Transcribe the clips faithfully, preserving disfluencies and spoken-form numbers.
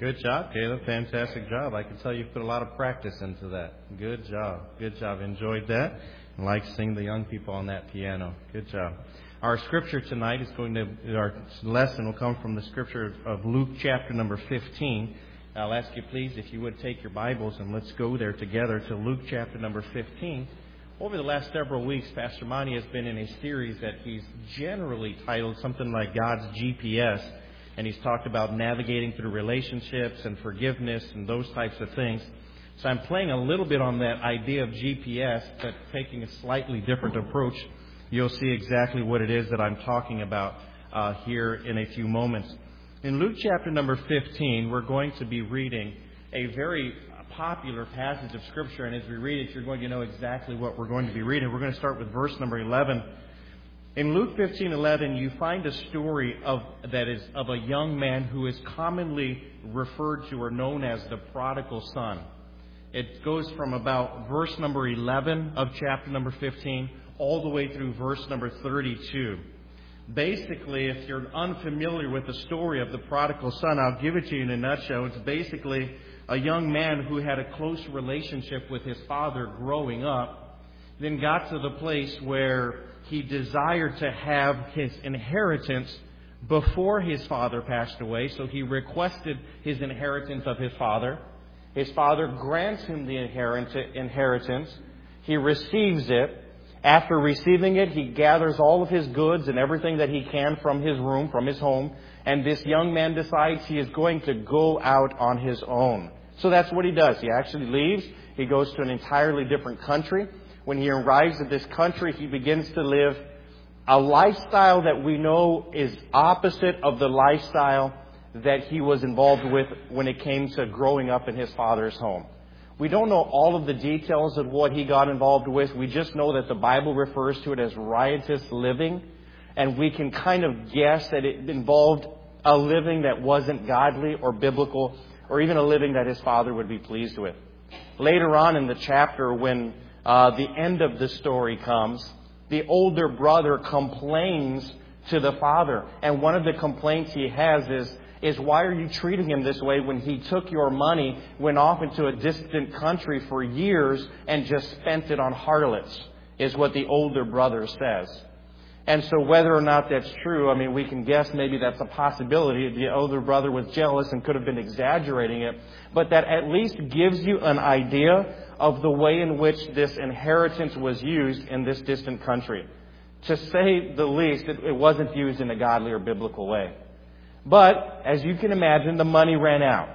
Good job, Caleb. Fantastic job. I can tell you've put a lot of practice into that. Good job. Good job. Enjoyed that. I like seeing the young people on that piano. Good job. Our scripture tonight is going to, our lesson will come from the scripture of Luke chapter number fifteen. I'll ask you please if you would take your Bibles and let's go there together to Luke chapter number fifteen. Over the last several weeks, Pastor Monty has been in a series that he's generally titled something like God's G P S. And he's talked about navigating through relationships and forgiveness and those types of things. So I'm playing a little bit on that idea of G P S, but taking a slightly different approach. You'll see exactly what it is that I'm talking about uh, here in a few moments. In Luke chapter number fifteen, we're going to be reading a very popular passage of Scripture. And as we read it, you're going to know exactly what we're going to be reading. We're going to start with verse number eleven. In Luke fifteen eleven, you find a story of that is of a young man who is commonly referred to or known as the prodigal son. It goes from about verse number eleven of chapter number fifteen all the way through verse number thirty-two. Basically, if you're unfamiliar with the story of the prodigal son, I'll give it to you in a nutshell. It's basically a young man who had a close relationship with his father growing up, then got to the place where he desired to have his inheritance before his father passed away. So he requested his inheritance of his father. His father grants him the inheritance. He receives it. After receiving it, he gathers all of his goods and everything that he can from his room, from his home. And this young man decides he is going to go out on his own. So that's what he does. He actually leaves. He goes to an entirely different country. When he arrives at this country, he begins to live a lifestyle that we know is opposite of the lifestyle that he was involved with when it came to growing up in his father's home. We don't know all of the details of what he got involved with. We just know that the Bible refers to it as riotous living. And we can kind of guess that it involved a living that wasn't godly or biblical, or even a living that his father would be pleased with. Later on in the chapter, when Uh, the end of the story comes, the older brother complains to the father. And one of the complaints he has is, is why are you treating him this way when he took your money, went off into a distant country for years and just spent it on harlots, is what the older brother says. And so whether or not that's true, I mean, we can guess maybe that's a possibility. The older brother was jealous and could have been exaggerating it. But that at least gives you an idea of the way in which this inheritance was used in this distant country. To say the least, it, it wasn't used in a godly or biblical way. But, as you can imagine, the money ran out.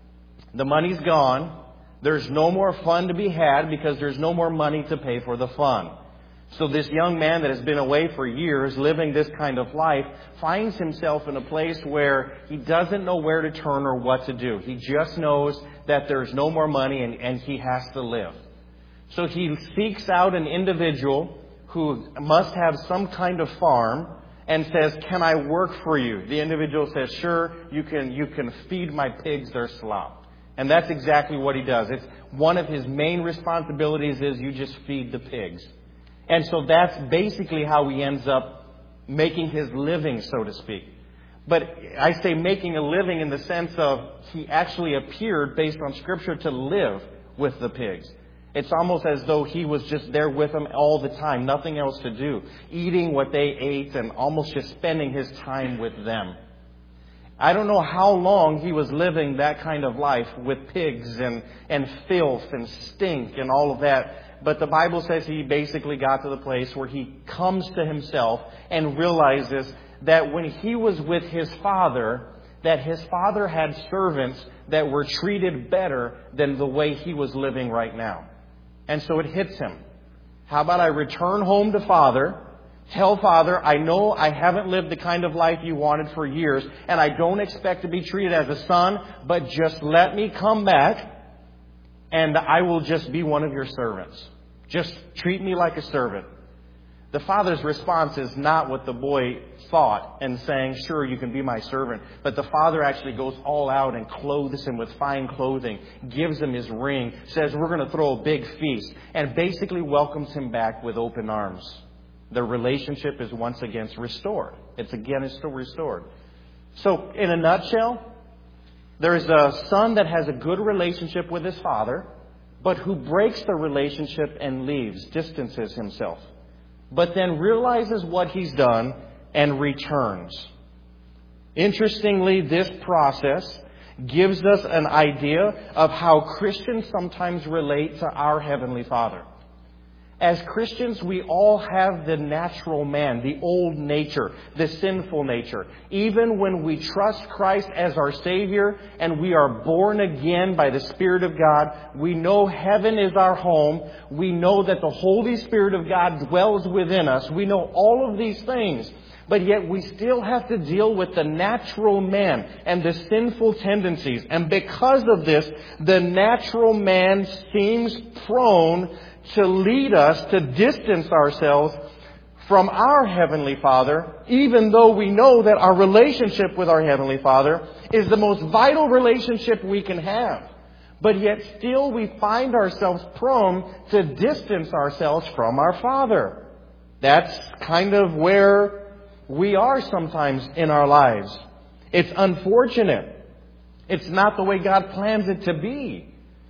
The money's gone. There's no more fun to be had because there's no more money to pay for the fun. So this young man that has been away for years, living this kind of life, finds himself in a place where he doesn't know where to turn or what to do. He just knows that there's no more money and, and he has to live. So he seeks out an individual who must have some kind of farm and says, "Can I work for you?" The individual says, "Sure, you can, you can feed my pigs their slop." And that's exactly what he does. It's one of his main responsibilities is you just feed the pigs. And so that's basically how he ends up making his living, so to speak. But I say making a living in the sense of he actually appeared, based on Scripture, to live with the pigs. It's almost as though he was just there with them all the time, nothing else to do, eating what they ate and almost just spending his time with them. I don't know how long he was living that kind of life with pigs and, and filth and stink and all of that. But the Bible says he basically got to the place where he comes to himself and realizes that when he was with his father, that his father had servants that were treated better than the way he was living right now. And so it hits him. How about I return home to father, tell father, I know I haven't lived the kind of life you wanted for years, and I don't expect to be treated as a son, but just let me come back and I will just be one of your servants. Just treat me like a servant. The father's response is not what the boy thought and saying, "Sure, you can be my servant." But the father actually goes all out and clothes him with fine clothing, gives him his ring, says, "We're going to throw a big feast," and basically welcomes him back with open arms. The relationship is once again restored. It's again restored. So, in a nutshell, There is a son that has a good relationship with his father, but who breaks the relationship and leaves, distances himself, but then realizes what he's done and returns. Interestingly, this process gives us an idea of how Christians sometimes relate to our Heavenly Father. As Christians, we all have the natural man, the old nature, the sinful nature. Even when we trust Christ as our Savior and we are born again by the Spirit of God, we know heaven is our home. We know that the Holy Spirit of God dwells within us. We know all of these things. But yet we still have to deal with the natural man and the sinful tendencies. And because of this, the natural man seems prone to lead us to distance ourselves from our Heavenly Father, even though we know that our relationship with our Heavenly Father is the most vital relationship we can have. But yet still we find ourselves prone to distance ourselves from our Father. That's kind of where we are sometimes in our lives. It's unfortunate. It's not the way God plans it to be.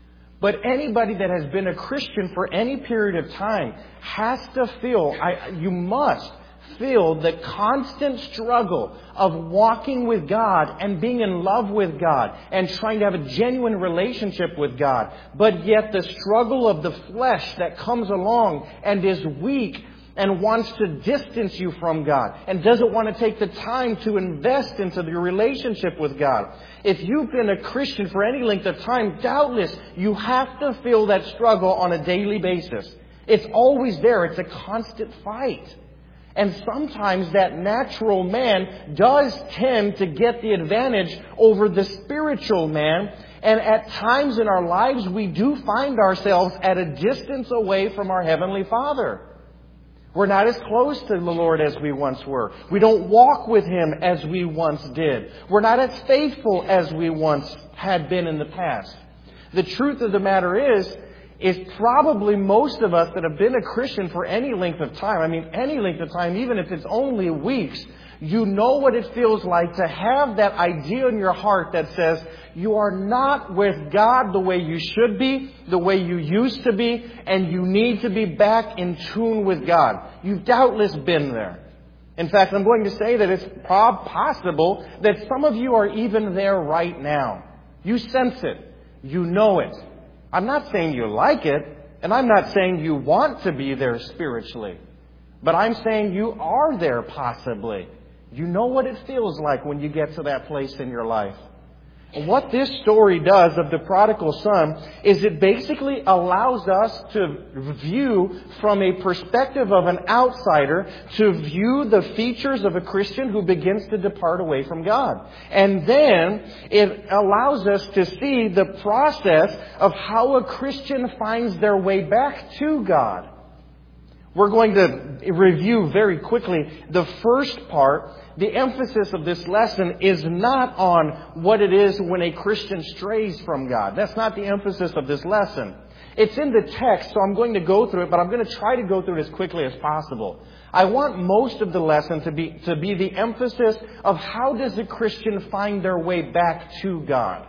But anybody that has been a Christian for any period of time has to feel, I, you must feel the constant struggle of walking with God and being in love with God and trying to have a genuine relationship with God. But yet the struggle of the flesh that comes along and is weak and wants to distance you from God and doesn't want to take the time to invest into your relationship with God. If you've been a Christian for any length of time, doubtless you have to feel that struggle on a daily basis. It's always there. It's a constant fight. And sometimes that natural man does tend to get the advantage over the spiritual man. And at times in our lives, we do find ourselves at a distance away from our Heavenly Father. We're not as close to the Lord as we once were. We don't walk with Him as we once did. We're not as faithful as we once had been in the past. The truth of the matter is, is probably most of us that have been a Christian for any length of time, I mean any length of time, even if it's only weeks, you know what it feels like to have that idea in your heart that says, you are not with God the way you should be, the way you used to be, and you need to be back in tune with God. You've doubtless been there. In fact, I'm going to say that it's possible that some of you are even there right now. You sense it. You know it. I'm not saying you like it, and I'm not saying you want to be there spiritually. But I'm saying you are there possibly. You know what it feels like when you get to that place in your life. And what this story does of the prodigal son is it basically allows us to view from a perspective of an outsider, to view the features of a Christian who begins to depart away from God. And then it allows us to see the process of how a Christian finds their way back to God. We're going to review very quickly the first part. The emphasis of this lesson is not on what it is when a Christian strays from God. That's not the emphasis of this lesson. It's in the text, so I'm going to go through it, but I'm going to try to go through it as quickly as possible. I want most of the lesson to be, to be the emphasis of how does a Christian find their way back to God.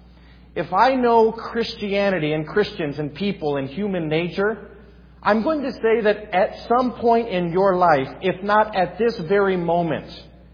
If I know Christianity and Christians and people and human nature, I'm going to say that at some point in your life, if not at this very moment,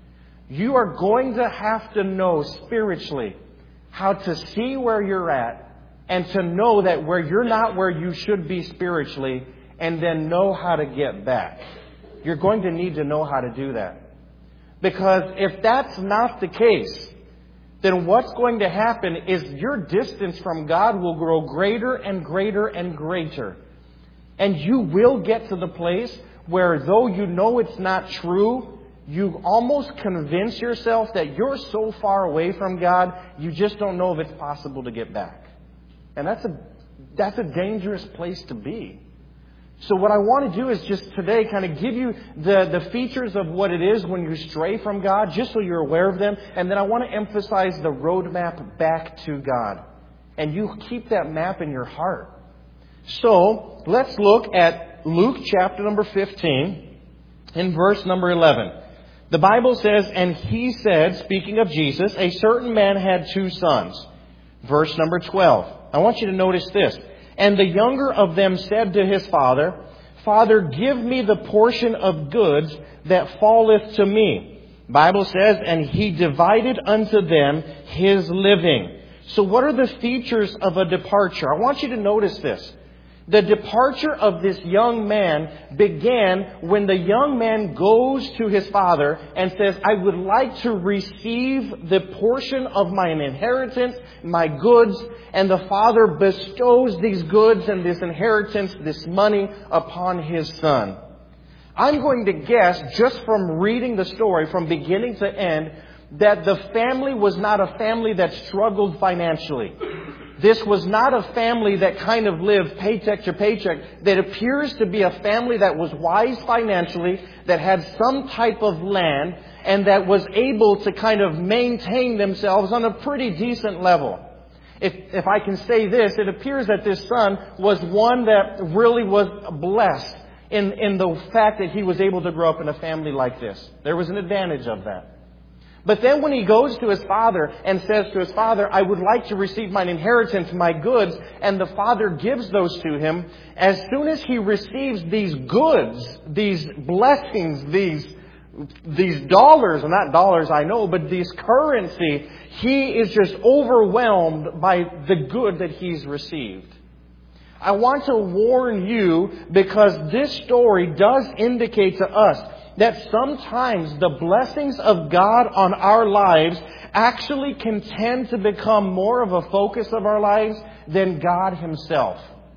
you are going to have to know spiritually how to see where you're at and to know that where you're not where you should be spiritually, and then know how to get back. You're going to need to know how to do that. Because if that's not the case, then what's going to happen is your distance from God will grow greater and greater and greater. And you will get to the place where, though you know it's not true, you almost convince yourself that you're so far away from God, you just don't know if it's possible to get back. And that's a that's a dangerous place to be. So what I want to do is just today kind of give you the, the features of what it is when you stray from God, just so you're aware of them. And then I want to emphasize the roadmap back to God. And you keep that map in your heart. So let's look at Luke chapter number fifteen in verse number eleven. The Bible says, and he said, speaking of Jesus, a certain man had two sons. Verse number twelve. I want you to notice this. And the younger of them said to his father, Father, give me the portion of goods that falleth to me. Bible says, and he divided unto them his living. So what are the features of a departure? I want you to notice this. The departure of this young man began when the young man goes to his father and says, I would like to receive the portion of my inheritance, my goods. And the father bestows these goods and this inheritance, this money upon his son. I'm going to guess, just from reading the story from beginning to end, that the family was not a family that struggled financially. This was not a family that kind of lived paycheck to paycheck. That appears to be a family that was wise financially, that had some type of land, and that was able to kind of maintain themselves on a pretty decent level. If, if I can say this, it appears that this son was one that really was blessed in, in the fact that he was able to grow up in a family like this. There was an advantage of that. But then when he goes to his father and says to his father, I would like to receive mine inheritance, my goods, and the father gives those to him, as soon as he receives these goods, these blessings, these, these dollars, and not dollars I know, but these currency, he is just overwhelmed by the good that he's received. I want to warn you, because this story does indicate to us that sometimes the blessings of God on our lives actually can tend to become more of a focus of our lives than God Himself.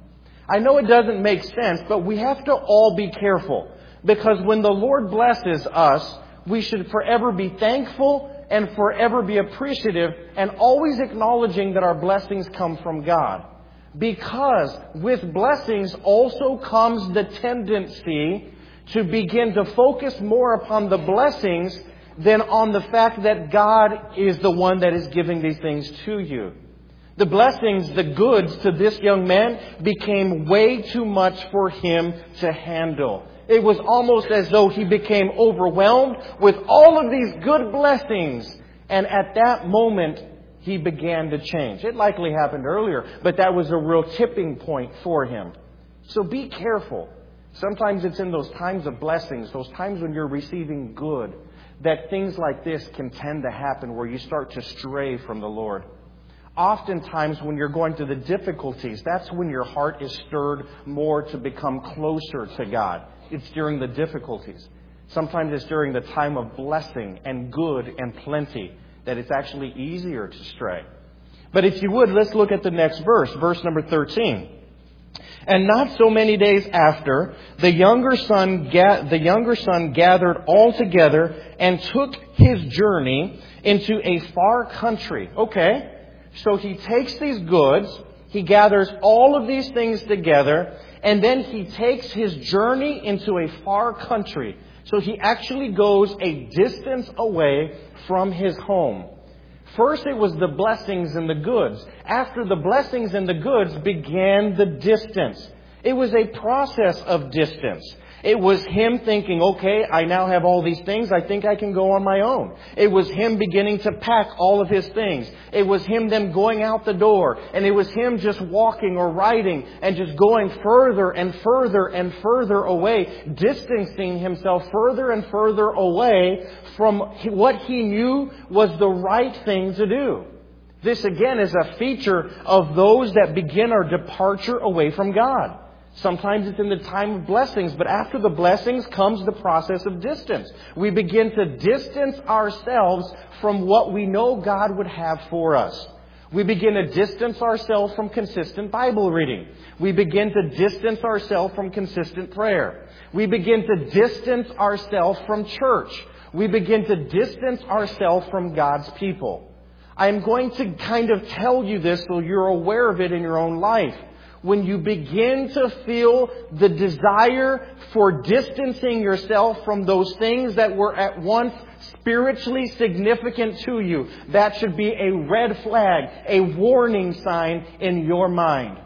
I know it doesn't make sense, but we have to all be careful. Because when the Lord blesses us, we should forever be thankful and forever be appreciative, and always acknowledging that our blessings come from God. Because with blessings also comes the tendency to begin to focus more upon the blessings than on the fact that God is the one that is giving these things to you. The blessings, the goods to this young man became way too much for him to handle. It was almost as though he became overwhelmed with all of these good blessings. And at that moment, he began to change. It likely happened earlier, but that was a real tipping point for him. So be careful. Sometimes it's in those times of blessings, those times when you're receiving good, that things like this can tend to happen where you start to stray from the Lord. Oftentimes when you're going through the difficulties, that's when your heart is stirred more to become closer to God. It's during the difficulties. Sometimes it's during the time of blessing and good and plenty that it's actually easier to stray. But if you would, let's look at the next verse, verse number thirteen. And not so many days after, the younger son ga- the younger son gathered all together and took his journey into a far country. Okay, so he takes these goods, he gathers all of these things together, and then he takes his journey into a far country. So he actually goes a distance away from his home. First, it was the blessings and the goods. After the blessings and the goods began the distance. It was a process of distance. It was him thinking, okay, I now have all these things. I think I can go on my own. It was him beginning to pack all of his things. It was him then going out the door. And it was him just walking or riding and just going further and further and further away, distancing himself further and further away from what he knew was the right thing to do. This again is a feature of those that begin our departure away from God. Sometimes it's in the time of blessings, but after the blessings comes the process of distance. We begin to distance ourselves from what we know God would have for us. We begin to distance ourselves from consistent Bible reading. We begin to distance ourselves from consistent prayer. We begin to distance ourselves from church. We begin to distance ourselves from God's people. I'm going to kind of tell you this so you're aware of it in your own life. When you begin to feel the desire for distancing yourself from those things that were at once spiritually significant to you, that should be a red flag, a warning sign in your mind.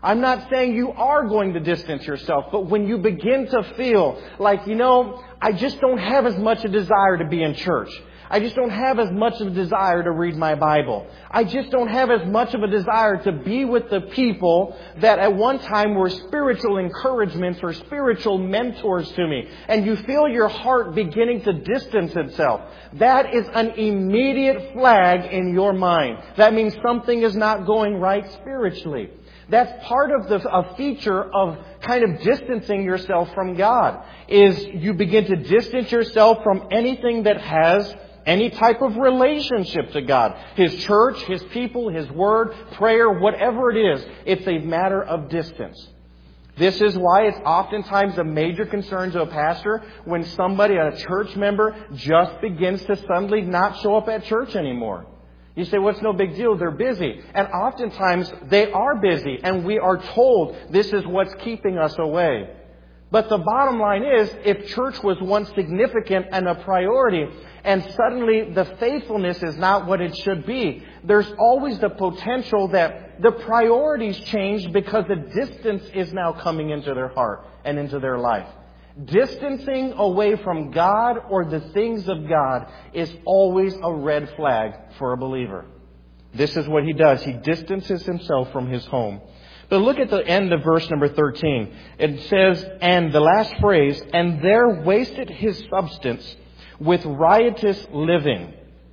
I'm not saying you are going to distance yourself, but when you begin to feel like, you know, I just don't have as much a desire to be in church. I just don't have as much of a desire to read my Bible. I just don't have as much of a desire to be with the people that at one time were spiritual encouragements or spiritual mentors to me. And you feel your heart beginning to distance itself. That is an immediate flag in your mind. That means something is not going right spiritually. That's part of the a feature of kind of distancing yourself from God, is you begin to distance yourself from anything that has any type of relationship to God. His church, His people, His Word, prayer, whatever it is, it's a matter of distance. This is why it's oftentimes a major concern to a pastor when somebody, a church member, just begins to suddenly not show up at church anymore. You say, well, it's no big deal. They're busy. And oftentimes they are busy, and we are told this is what's keeping us away. But the bottom line is, if church was once significant and a priority, and suddenly the faithfulness is not what it should be, there's always the potential that the priorities change because the distance is now coming into their heart and into their life. Distancing away from God or the things of God is always a red flag for a believer. This is what he does. He distances himself from his home. But look at the end of verse number thirteen. It says, and the last phrase, and there wasted his substance with riotous living.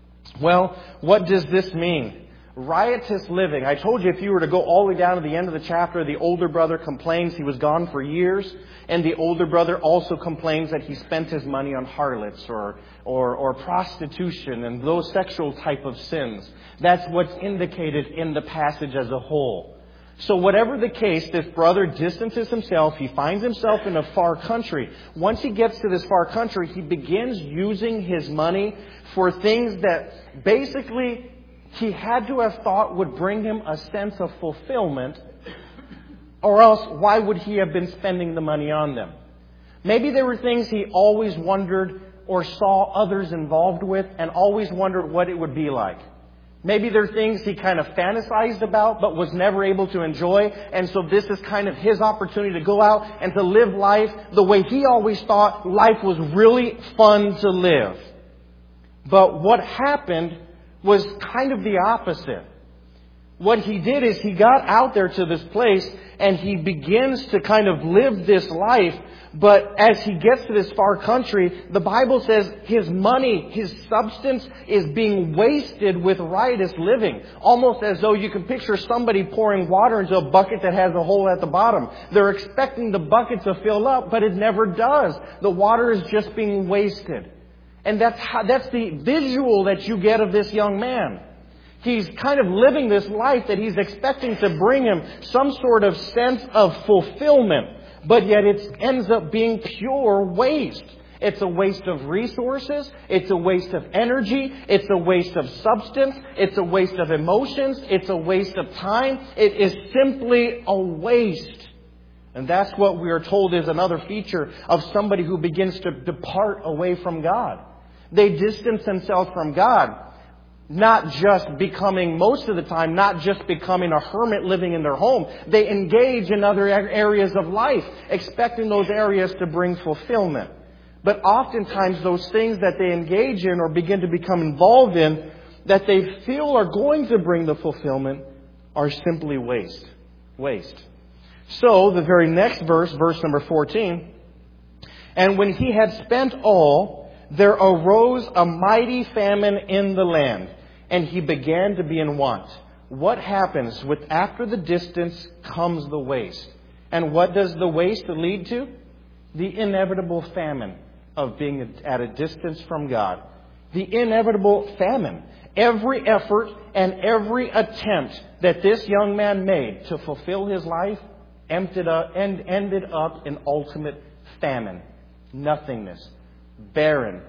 Well, what does this mean? Riotous living. I told you if you were to go all the way down to the end of the chapter, the older brother complains he was gone for years. And the older brother also complains that he spent his money on harlots or, or, or prostitution and those sexual type of sins. That's what's indicated in the passage as a whole. So whatever the case, this brother distances himself. He finds himself in a far country. Once he gets to this far country, he begins using his money for things that basically he had to have thought would bring him a sense of fulfillment. Or else, why would he have been spending the money on them? Maybe there were things he always wondered or saw others involved with and always wondered what it would be like. Maybe there are things he kind of fantasized about but was never able to enjoy. And so this is kind of his opportunity to go out and to live life the way he always thought life was really fun to live. But what happened was kind of the opposite. What he did is he got out there to this place and he begins to kind of live this life. But as he gets to this far country, the Bible says his money, his substance is being wasted with riotous living. Almost as though you can picture somebody pouring water into a bucket that has a hole at the bottom. They're expecting the bucket to fill up, but it never does. The water is just being wasted. And that's how, that's the visual that you get of this young man. He's kind of living this life that he's expecting to bring him some sort of sense of fulfillment. But yet it ends up being pure waste. It's a waste of resources. It's a waste of energy. It's a waste of substance. It's a waste of emotions. It's a waste of time. It is simply a waste. And that's what we are told is another feature of somebody who begins to depart away from God. They distance themselves from God. Not just becoming, most of the time, not just becoming a hermit living in their home. They engage in other areas of life, expecting those areas to bring fulfillment. But oftentimes those things that they engage in or begin to become involved in that they feel are going to bring the fulfillment are simply waste. Waste. So the very next verse, verse number fourteen, and when he had spent all, there arose a mighty famine in the land, and he began to be in want. What happens with after the distance comes the waste? And what does the waste lead to? The inevitable famine of being at a distance from God. The inevitable famine. Every effort and every attempt that this young man made to fulfill his life ended up, ended up in ultimate famine. Nothingness. Barren.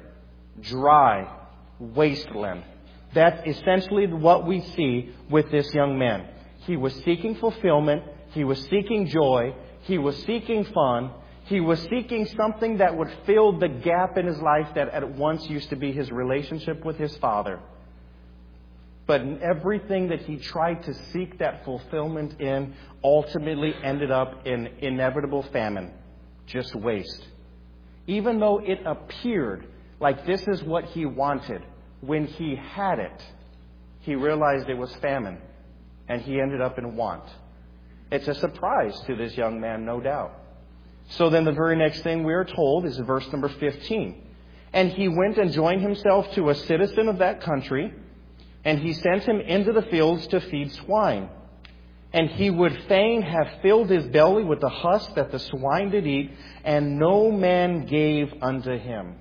Dry. Wasteland. That's essentially what we see with this young man. He was seeking fulfillment. He was seeking joy. He was seeking fun. He was seeking something that would fill the gap in his life that at once used to be his relationship with his father. But everything that he tried to seek that fulfillment in ultimately ended up in inevitable famine, just waste. Even though it appeared like this is what he wanted, when he had it, he realized it was famine, and he ended up in want. It's a surprise to this young man, no doubt. So then the very next thing we are told is verse number fifteen. And he went and joined himself to a citizen of that country, and he sent him into the fields to feed swine. And he would fain have filled his belly with the husk that the swine did eat, and no man gave unto him.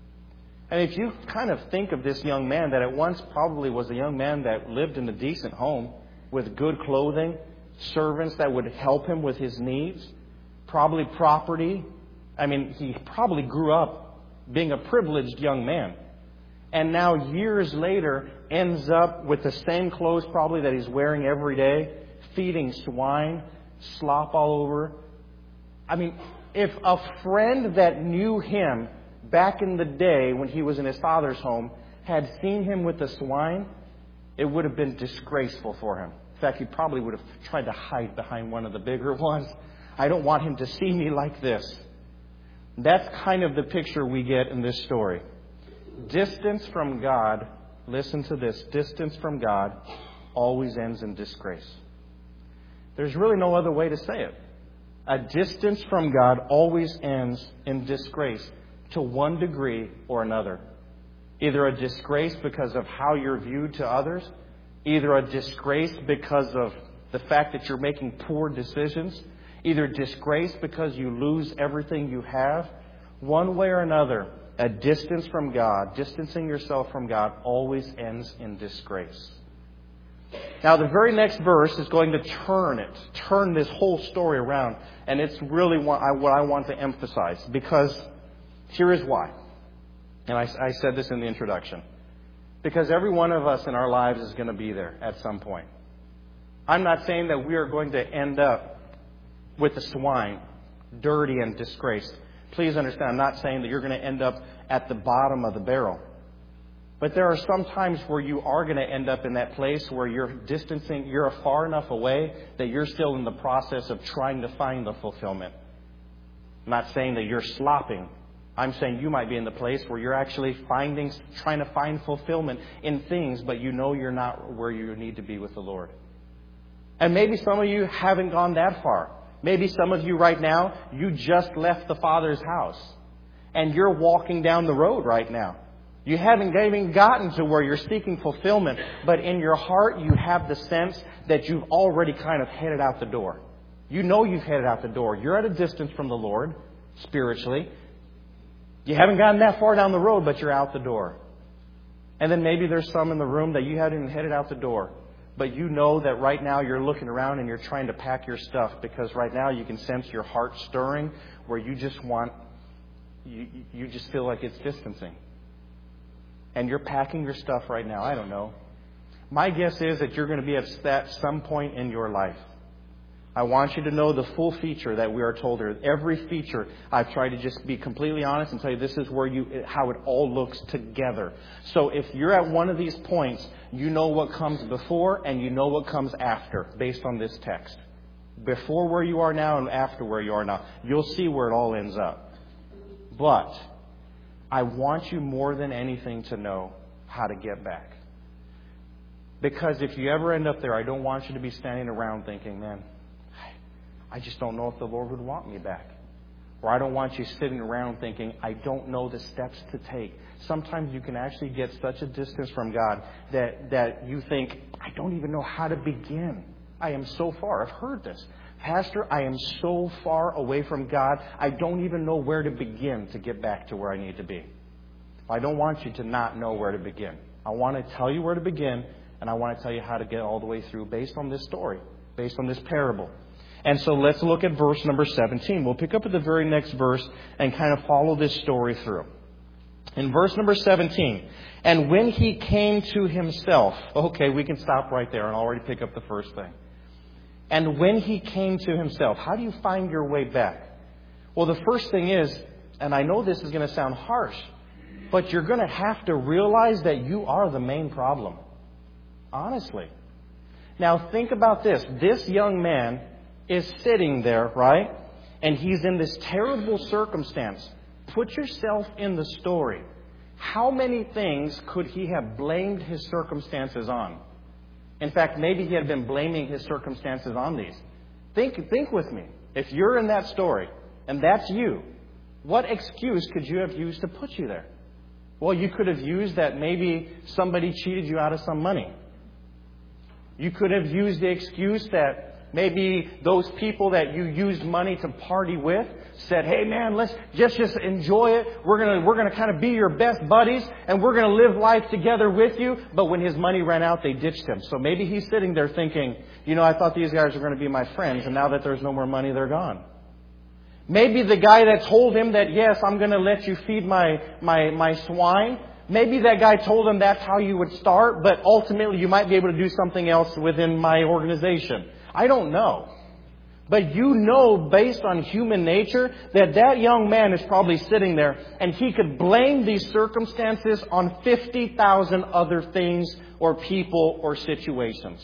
And if you kind of think of this young man, that at once probably was a young man that lived in a decent home with good clothing, servants that would help him with his needs, probably property. I mean, he probably grew up being a privileged young man. And now years later ends up with the same clothes probably that he's wearing every day, feeding swine, slop all over. I mean, if a friend that knew him back in the day when he was in his father's home had seen him with the swine, it would have been disgraceful for him. In fact, he probably would have tried to hide behind one of the bigger ones. I don't want him to see me like this. That's kind of the picture we get in this story. Distance from God, listen to this, distance from God always ends in disgrace. There's really no other way to say it. A distance from God always ends in disgrace to one degree or another. Either a disgrace because of how you're viewed to others, either a disgrace because of the fact that you're making poor decisions, either disgrace because you lose everything you have. One way or another, a distance from God, distancing yourself from God, always ends in disgrace. Now, the very next verse is going to turn it, turn this whole story around. And it's really what I, what I want to emphasize, because here is why. And I, I said this in the introduction. Because every one of us in our lives is going to be there at some point. I'm not saying that we are going to end up with the swine, dirty and disgraced. Please understand, I'm not saying that you're going to end up at the bottom of the barrel. But there are some times where you are going to end up in that place where you're distancing, you're far enough away that you're still in the process of trying to find the fulfillment. I'm not saying that you're slopping. I'm saying you might be in the place where you're actually finding, trying to find fulfillment in things, but you know you're not where you need to be with the Lord. And maybe some of you haven't gone that far. Maybe some of you right now, you just left the Father's house and you're walking down the road right now. You haven't even gotten to where you're seeking fulfillment, but in your heart you have the sense that you've already kind of headed out the door. You know you've headed out the door. You're at a distance from the Lord, spiritually. You haven't gotten that far down the road, but you're out the door. And then maybe there's some in the room that you haven't even headed out the door. But you know that right now you're looking around and you're trying to pack your stuff, because right now you can sense your heart stirring where you just want, you, you just feel like it's distancing. And you're packing your stuff right now. I don't know. My guess is that you're going to be at that some point in your life. I want you to know the full feature that we are told here. Every feature, I've tried to just be completely honest and tell you this is where you, how it all looks together. So if you're at one of these points, you know what comes before and you know what comes after based on this text. Before where you are now and after where you are now. You'll see where it all ends up. But I want you more than anything to know how to get back. Because if you ever end up there, I don't want you to be standing around thinking, man, I just don't know if the Lord would want me back. Or I don't want you sitting around thinking, I don't know the steps to take. Sometimes you can actually get such a distance from God that, that you think, I don't even know how to begin. I am so far. I've heard this. Pastor, I am so far away from God, I don't even know where to begin to get back to where I need to be. I don't want you to not know where to begin. I want to tell you where to begin, and I want to tell you how to get all the way through based on this story, based on this parable. And so let's look at verse number seventeen. We'll pick up at the very next verse and kind of follow this story through. In verse number seventeen, and when he came to himself, okay, we can stop right there and already pick up the first thing. And when he came to himself, how do you find your way back? Well, the first thing is, and I know this is going to sound harsh, but you're going to have to realize that you are the main problem. Honestly. Now think about this. This young man is sitting there, right? And he's in this terrible circumstance. Put yourself in the story. How many things could he have blamed his circumstances on? In fact, maybe he had been blaming his circumstances on these. Think, think with me. If you're in that story, and that's you, what excuse could you have used to put you there? Well, you could have used that maybe somebody cheated you out of some money. You could have used the excuse that maybe those people that you used money to party with said, hey man, let's just, just enjoy it. We're going to, we're going to kind of be your best buddies and we're going to live life together with you. But when his money ran out, they ditched him. So maybe he's sitting there thinking, you know, I thought these guys were going to be my friends, and now that there's no more money, they're gone. Maybe the guy that told him that, yes, I'm going to let you feed my, my, my swine. Maybe that guy told him that's how you would start, but ultimately you might be able to do something else within my organization. I don't know. But you know, based on human nature, that that young man is probably sitting there and he could blame these circumstances on fifty thousand other things or people or situations.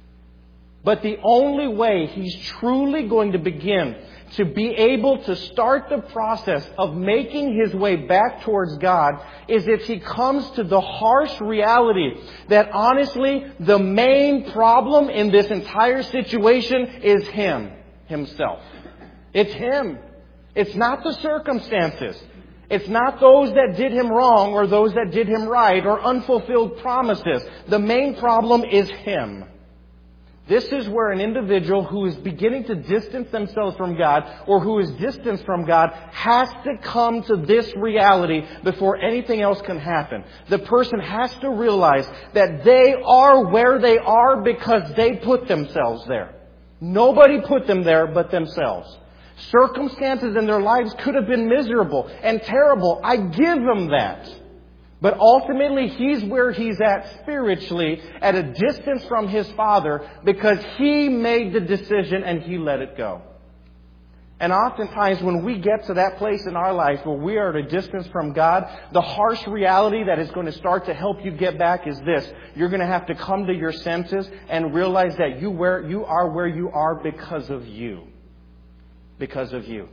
But the only way he's truly going to begin to be able to start the process of making his way back towards God is if he comes to the harsh reality that honestly, the main problem in this entire situation is him, himself. It's him. It's not the circumstances. It's not those that did him wrong or those that did him right or unfulfilled promises. The main problem is him. This is where an individual who is beginning to distance themselves from God or who is distanced from God has to come to this reality before anything else can happen. The person has to realize that they are where they are because they put themselves there. Nobody put them there but themselves. Circumstances in their lives could have been miserable and terrible. I give them that. But ultimately, he's where he's at spiritually, at a distance from his Father, because he made the decision and he let it go. And oftentimes, when we get to that place in our life where we are at a distance from God, the harsh reality that is going to start to help you get back is this. You're going to have to come to your senses and realize that you, where, you are where you are because of you. Because of you.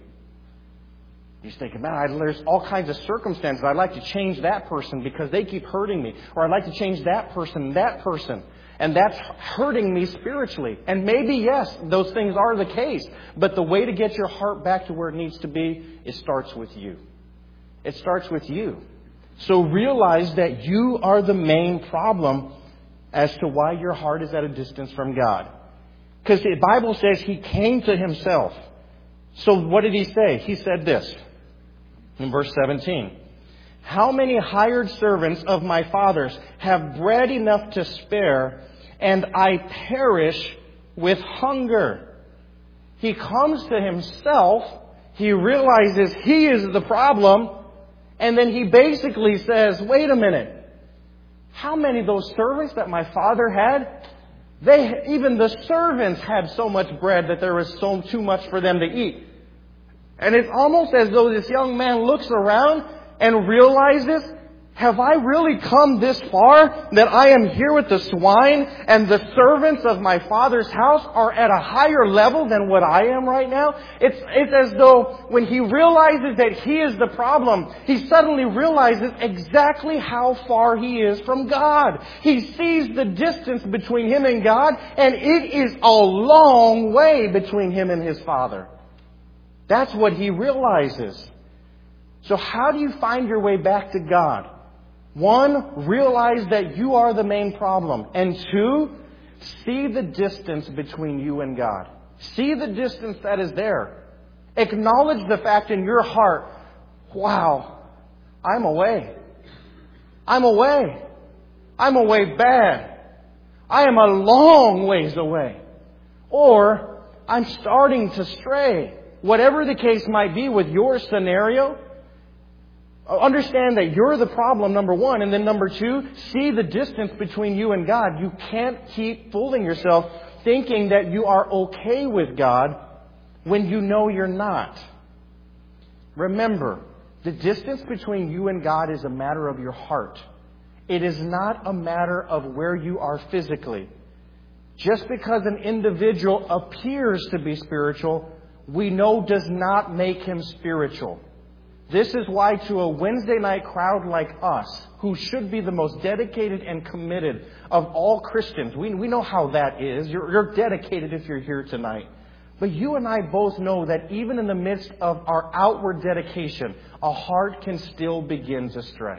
You're thinking, man, I, there's all kinds of circumstances. I'd like to change that person because they keep hurting me. Or I'd like to change that person, that person. And that's hurting me spiritually. And maybe, yes, those things are the case. But the way to get your heart back to where it needs to be, it starts with you. It starts with you. So realize that you are the main problem as to why your heart is at a distance from God. Because the Bible says He came to Himself. So what did He say? He said this. In verse seventeen, how many hired servants of my father's have bread enough to spare, and I perish with hunger? He comes to himself, he realizes he is the problem, and then he basically says, wait a minute, how many of those servants that my father had, they even the servants had so much bread that there was so too much for them to eat. And it's almost as though this young man looks around and realizes, have I really come this far that I am here with the swine and the servants of my father's house are at a higher level than what I am right now? It's, it's as though when he realizes that he is the problem, he suddenly realizes exactly how far he is from God. He sees the distance between him and God, and it is a long way between him and his Father. That's what he realizes. So how do you find your way back to God? One, realize that you are the main problem. And two, see the distance between you and God. See the distance that is there. Acknowledge the fact in your heart, wow, I'm away. I'm away. I'm away bad. I am a long ways away. Or I'm starting to stray. Whatever the case might be with your scenario, understand that you're the problem, number one. And then number two, see the distance between you and God. You can't keep fooling yourself thinking that you are okay with God when you know you're not. Remember, the distance between you and God is a matter of your heart. It is not a matter of where you are physically. Just because an individual appears to be spiritual, we know does not make him spiritual. This is why to a Wednesday night crowd like us, who should be the most dedicated and committed of all Christians, we, we know how that is. You're, you're dedicated if you're here tonight. But you and I both know that even in the midst of our outward dedication, a heart can still begin to stray.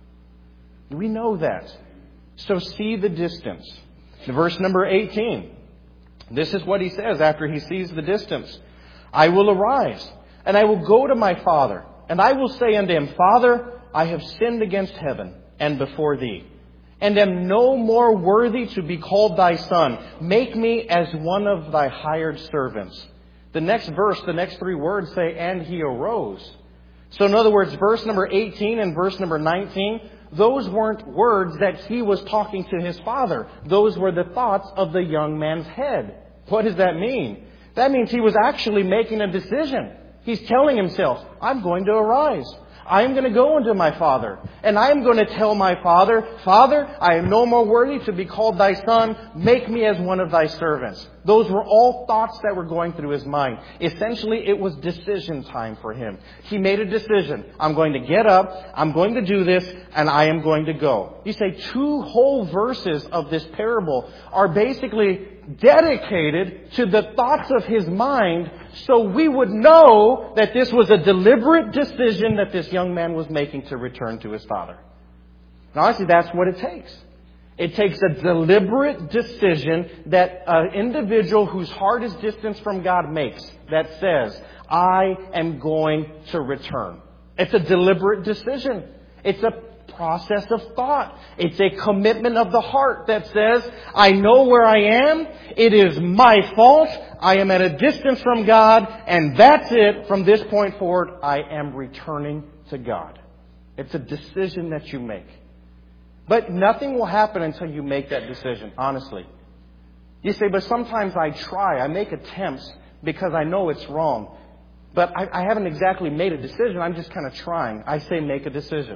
We know that. So see the distance. Verse number eighteen. This is what he says after he sees the distance. I will arise, and I will go to my father, and I will say unto him, Father, I have sinned against heaven and before thee, and am no more worthy to be called thy son. Make me as one of thy hired servants. The next verse, the next three words say, and he arose. So in other words, verse number eighteen and verse number nineteen, those weren't words that he was talking to his father. Those were the thoughts of the young man's head. What does that mean? That means he was actually making a decision. He's telling himself, I'm going to arise. I am going to go unto my father, and I am going to tell my father, Father, I am no more worthy to be called thy son. Make me as one of thy servants. Those were all thoughts that were going through his mind. Essentially, it was decision time for him. He made a decision. I'm going to get up, I'm going to do this, and I am going to go. You say two whole verses of this parable are basically dedicated to the thoughts of his mind, so we would know that this was a deliberate decision that this young man was making to return to his father. Now, honestly, that's what it takes. It takes a deliberate decision that an individual whose heart is distant from God makes that says, I am going to return. It's a deliberate decision. It's a process of thought. It's a commitment of the heart that says, I know where I am. It is my fault. I am at a distance from God. And that's it. From this point forward, I am returning to God. It's a decision that you make. But nothing will happen until you make that decision, honestly. You say, but sometimes I try. I make attempts because I know it's wrong. But I, I haven't exactly made a decision. I'm just kind of trying. I say make a decision.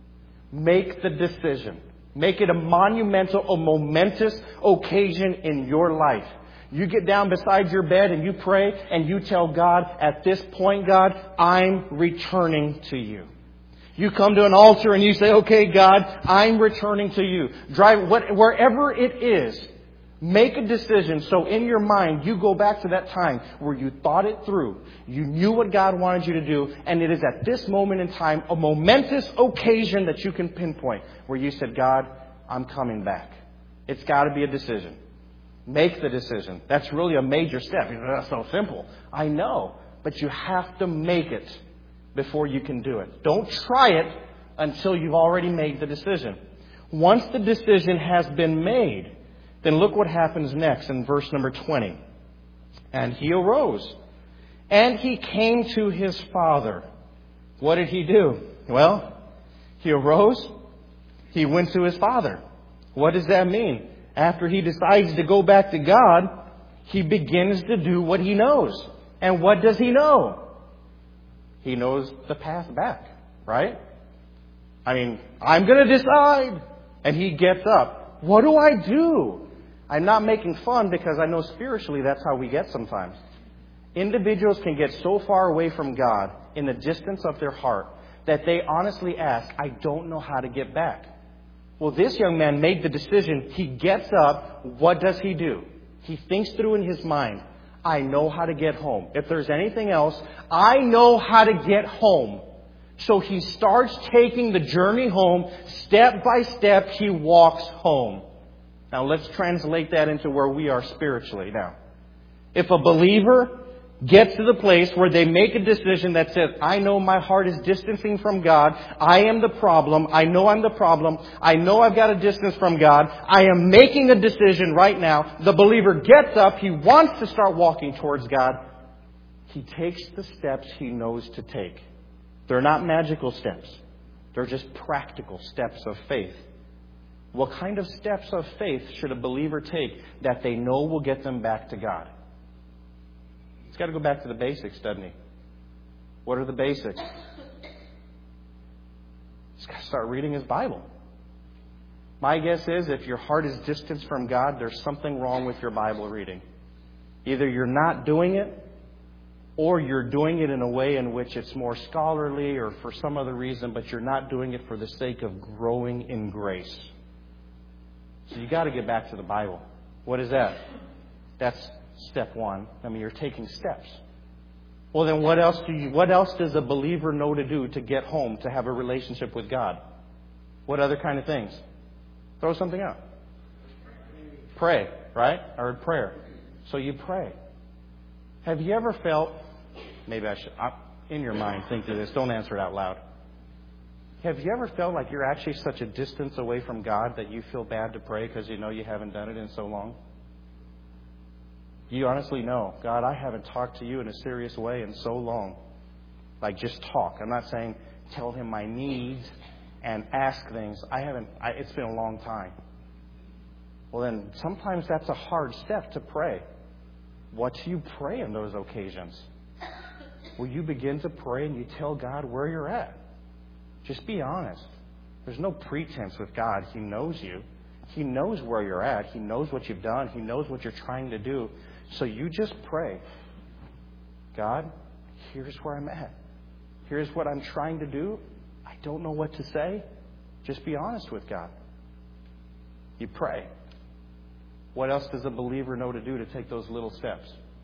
Make the decision. Make it a monumental, a momentous occasion in your life. You get down beside your bed and you pray and you tell God, at this point, God, I'm returning to you. You come to an altar and you say, okay, God, I'm returning to you. Drive what, wherever it is. Make a decision so in your mind you go back to that time where you thought it through. You knew what God wanted you to do. And it is at this moment in time a momentous occasion that you can pinpoint where you said, God, I'm coming back. It's got to be a decision. Make the decision. That's really a major step. That's so simple. I know. But you have to make it before you can do it. Don't try it until you've already made the decision. Once the decision has been made, then look what happens next in verse number twenty. And he arose, and he came to his father. What did he do? Well, he arose, he went to his father. What does that mean? After he decides to go back to God, he begins to do what he knows. And what does he know? He knows the path back, right? I mean, I'm going to decide. And he gets up. What do I do? I'm not making fun because I know spiritually that's how we get sometimes. Individuals can get so far away from God in the distance of their heart that they honestly ask, I don't know how to get back. Well, this young man made the decision. He gets up. What does he do? He thinks through in his mind, I know how to get home. If there's anything else, I know how to get home. So he starts taking the journey home. Step by step, he walks home. Now let's translate that into where we are spiritually now. If a believer gets to the place where they make a decision that says, I know my heart is distancing from God. I am the problem. I know I'm the problem. I know I've got a distance from God. I am making a decision right now. The believer gets up. He wants to start walking towards God. He takes the steps he knows to take. They're not magical steps. They're just practical steps of faith. What kind of steps of faith should a believer take that they know will get them back to God? He's got to go back to the basics, doesn't he? What are the basics? He's got to start reading his Bible. My guess is if your heart is distanced from God, there's something wrong with your Bible reading. Either you're not doing it, or you're doing it in a way in which it's more scholarly or for some other reason, but you're not doing it for the sake of growing in grace. So you got to get back to the Bible. What is that? That's step one. I mean, you're taking steps. Well, then what else do you, what else does a believer know to do to get home, to have a relationship with God? What other kind of things? Throw something out. Pray, right? I heard prayer. So you pray. Have you ever felt, maybe I should, in your mind, think of this. Don't answer it out loud. Have you ever felt like you're actually such a distance away from God that you feel bad to pray because you know you haven't done it in so long? You honestly know, God, I haven't talked to you in a serious way in so long. Like just talk. I'm not saying tell Him my needs and ask things. I haven't, I, it's been a long time. Well, then sometimes that's a hard step to pray. What do you pray in those occasions? Well, you begin to pray and you tell God where you're at. Just be honest. There's no pretense with God. He knows you. He knows where you're at. He knows what you've done. He knows what you're trying to do. So you just pray. God, here's where I'm at. Here's what I'm trying to do. I don't know what to say. Just be honest with God. You pray. What else does a believer know to do to take those little steps?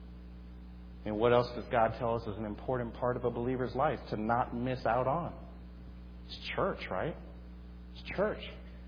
And what else does God tell us is an important part of a believer's life to not miss out on? It's church, right? It's church.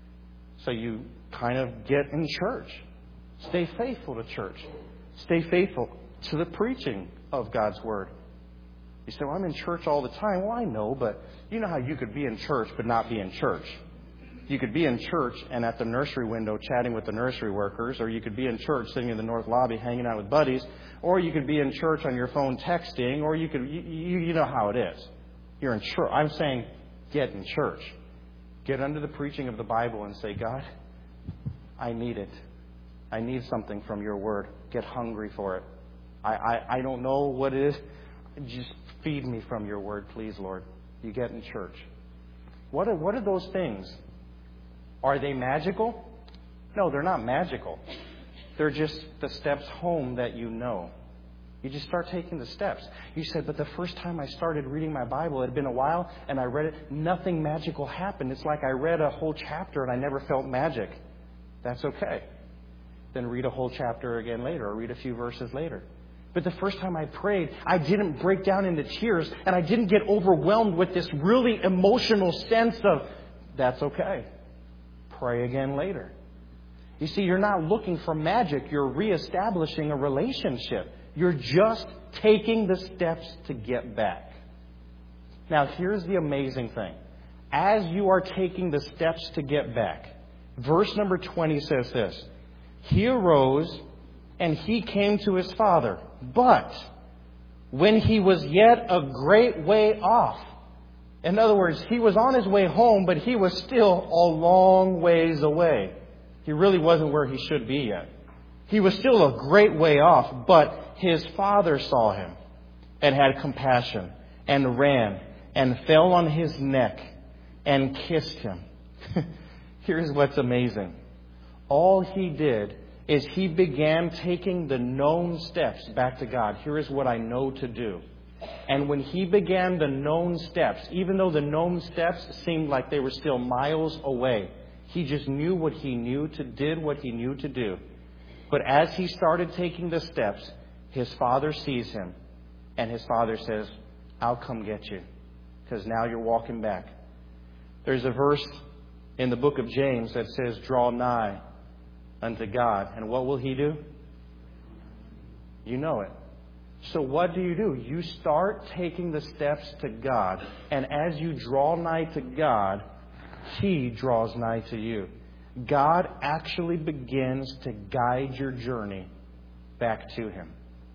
So you kind of get in church. Stay faithful to church. Stay faithful to the preaching of God's Word. You say, well, I'm in church all the time. Well, I know, but you know how you could be in church but not be in church. You could be in church and at the nursery window chatting with the nursery workers, or you could be in church sitting in the north lobby hanging out with buddies, or you could be in church on your phone texting, or you could, you, you know how it is. You're in church. I'm saying get in church. Get under the preaching of the Bible and say, God, I need it. I need something from your Word. Get hungry for it. I, I, I don't know what it is. Just feed me from your Word, please, Lord. You get in church. What are, what are those things? Are they magical? No, they're not magical. They're just the steps home that you know. You just start taking the steps. You said, but the first time I started reading my Bible, it had been a while, and I read it, nothing magical happened. It's like I read a whole chapter and I never felt magic. That's okay. Then read a whole chapter again later, or read a few verses later. But the first time I prayed, I didn't break down into tears, and I didn't get overwhelmed with this really emotional sense of, that's okay. Pray again later. You see, you're not looking for magic. You're reestablishing a relationship. You're just taking the steps to get back. Now, here's the amazing thing. As you are taking the steps to get back, verse number twenty says this. He arose and he came to his father. But when he was yet a great way off, in other words, he was on his way home, but he was still a long ways away. He really wasn't where he should be yet. He was still a great way off, but his father saw him and had compassion and ran and fell on his neck and kissed him. Here's what's amazing. All he did is he began taking the known steps back to God. Here is what I know to do. And when he began the known steps, even though the known steps seemed like they were still miles away, he just knew what he knew to, did what he knew to do. But as he started taking the steps, his father sees him. And his father says, I'll come get you. Because now you're walking back. There's a verse in the book of James that says, draw nigh unto God. And what will He do? You know it. So what do you do? You start taking the steps to God. And as you draw nigh to God, He draws nigh to you. God actually begins to guide your journey back to Him.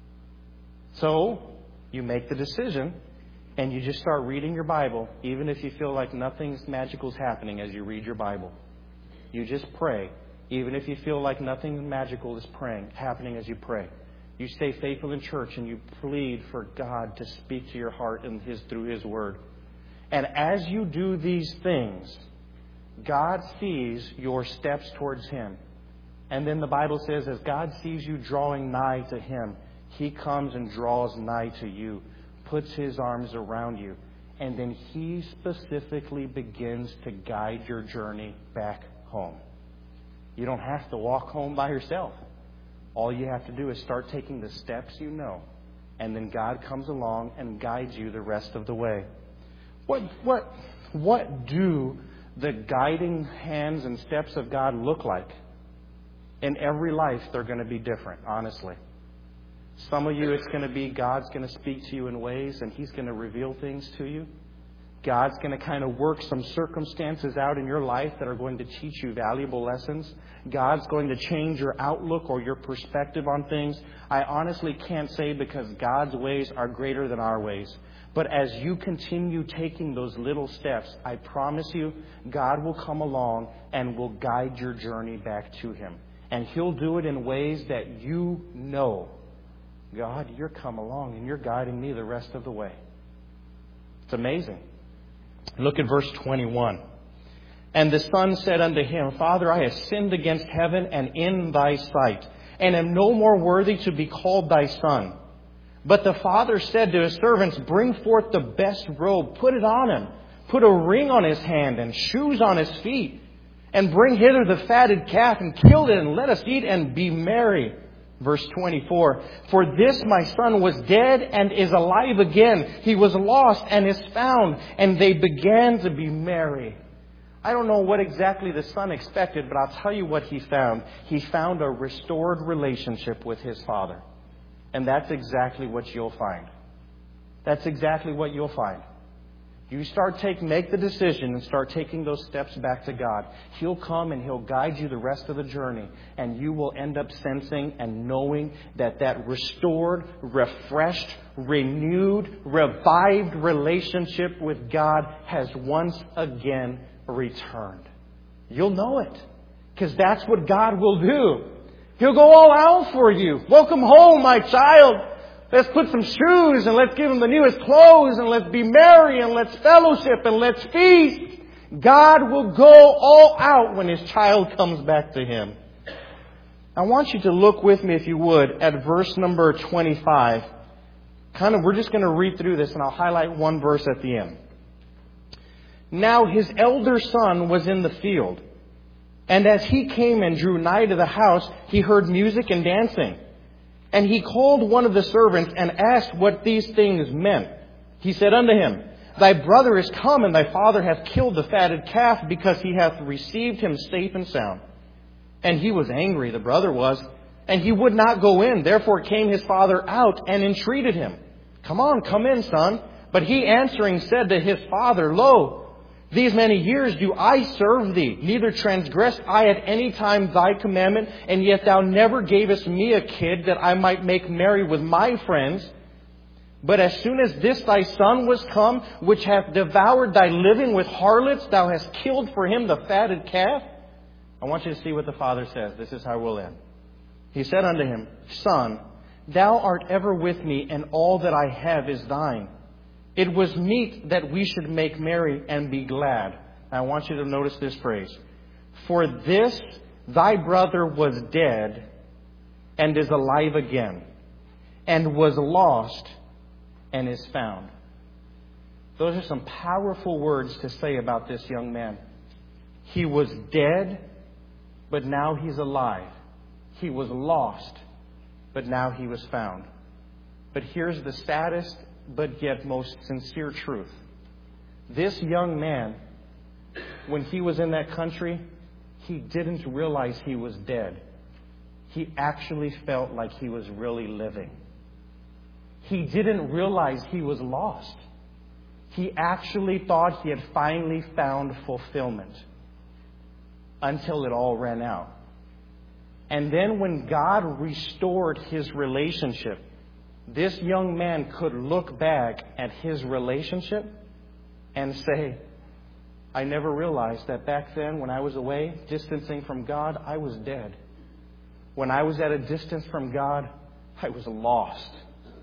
So you make the decision and you just start reading your Bible, even if you feel like nothing magical is happening as you read your Bible. You just pray, even if you feel like nothing magical is praying, happening as you pray. You stay faithful in church and you plead for God to speak to your heart and His through His Word. And as you do these things, God sees your steps towards Him. And then the Bible says, as God sees you drawing nigh to Him, He comes and draws nigh to you, puts His arms around you, and then He specifically begins to guide your journey back home. You don't have to walk home by yourself. All you have to do is start taking the steps you know, and then God comes along and guides you the rest of the way. What, what, what do the guiding hands and steps of God look like? In every life, they're going to be different, honestly. Some of you, it's going to be God's going to speak to you in ways and He's going to reveal things to you. God's going to kind of work some circumstances out in your life that are going to teach you valuable lessons. God's going to change your outlook or your perspective on things. I honestly can't say, because God's ways are greater than our ways. But as you continue taking those little steps, I promise you, God will come along and will guide your journey back to Him. And He'll do it in ways that you know, God, you're come along and you're guiding me the rest of the way. It's amazing. Look at verse twenty-one. And the son said unto him, Father, I have sinned against heaven and in thy sight, and am no more worthy to be called thy son. But the father said to his servants, Bring forth the best robe, put it on him, put a ring on his hand and shoes on his feet, and bring hither the fatted calf and kill it, and let us eat and be merry. Verse twenty-four, For this my son was dead and is alive again. He was lost and is found. And they began to be merry. I don't know what exactly the son expected, but I'll tell you what he found. He found a restored relationship with his father. And that's exactly what you'll find. That's exactly what you'll find. You start take, make the decision and start taking those steps back to God. He'll come and He'll guide you the rest of the journey. And you will end up sensing and knowing that that restored, refreshed, renewed, revived relationship with God has once again returned. You'll know it. Because that's what God will do. He'll go all out for you. Welcome home, my child. Let's put some shoes and let's give them the newest clothes and let's be merry and let's fellowship and let's feast. God will go all out when His child comes back to Him. I want you to look with me, if you would, at verse number twenty-five. Kind of, we're just going to read through this and I'll highlight one verse at the end. Now his elder son was in the field, and as he came and drew nigh to the house, he heard music and dancing. And he called one of the servants and asked what these things meant. He said unto him, Thy brother is come, and thy father hath killed the fatted calf, because he hath received him safe and sound. And he was angry, the brother was, and he would not go in. Therefore came his father out and entreated him. Come on, come in, son. But he answering said to his father, Lo, these many years do I serve thee, neither transgressed I at any time thy commandment, and yet thou never gavest me a kid that I might make merry with my friends. But as soon as this thy son was come, which hath devoured thy living with harlots, thou hast killed for him the fatted calf. I want you to see what the father says. This is how we'll end. He said unto him, Son, thou art ever with me, and all that I have is thine. It was meet that we should make merry and be glad. I want you to notice this phrase. For this thy brother was dead and is alive again, and was lost and is found. Those are some powerful words to say about this young man. He was dead, but now he's alive. He was lost, but now he was found. But here's the saddest but yet most sincere truth. This young man, when he was in that country, he didn't realize he was dead. He actually felt like he was really living. He didn't realize he was lost. He actually thought he had finally found fulfillment until it all ran out. And then when God restored his relationship, this young man could look back at his relationship and say, I never realized that back then when I was away, distancing from God, I was dead. When I was at a distance from God, I was lost.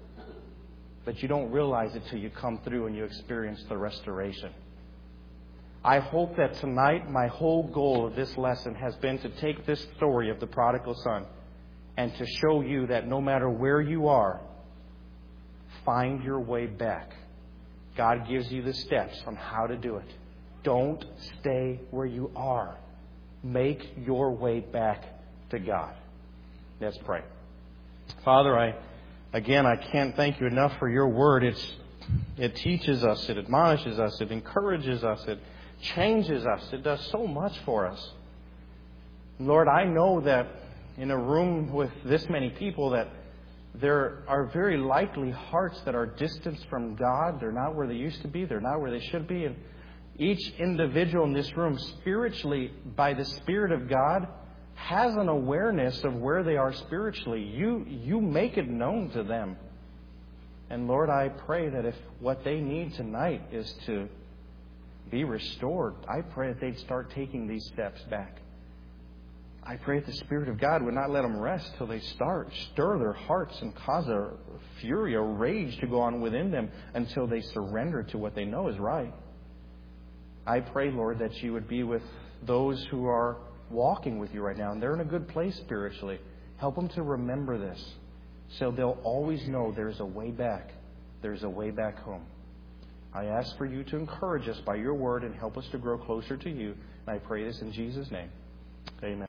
But you don't realize it till you come through and you experience the restoration. I hope that tonight my whole goal of this lesson has been to take this story of the prodigal son and to show you that no matter where you are, find your way back. God gives you the steps on how to do it. Don't stay where you are. Make your way back to God. Let's pray. Father, I again I can't thank you enough for your word. It's it teaches us, it admonishes us, it encourages us, it changes us. It does so much for us. Lord, I know that in a room with this many people that there are very likely hearts that are distanced from God. They're not where they used to be. They're not where they should be. And each individual in this room, spiritually, by the Spirit of God, has an awareness of where they are spiritually. You, you make it known to them. And Lord, I pray that if what they need tonight is to be restored, I pray that they'd start taking these steps back. I pray that the Spirit of God would not let them rest till they start, stir their hearts and cause a fury, a rage to go on within them until they surrender to what they know is right. I pray, Lord, that you would be with those who are walking with you right now, and they're in a good place spiritually. Help them to remember this so they'll always know there's a way back. There's a way back home. I ask for you to encourage us by your word and help us to grow closer to you. And I pray this in Jesus' name. Amen.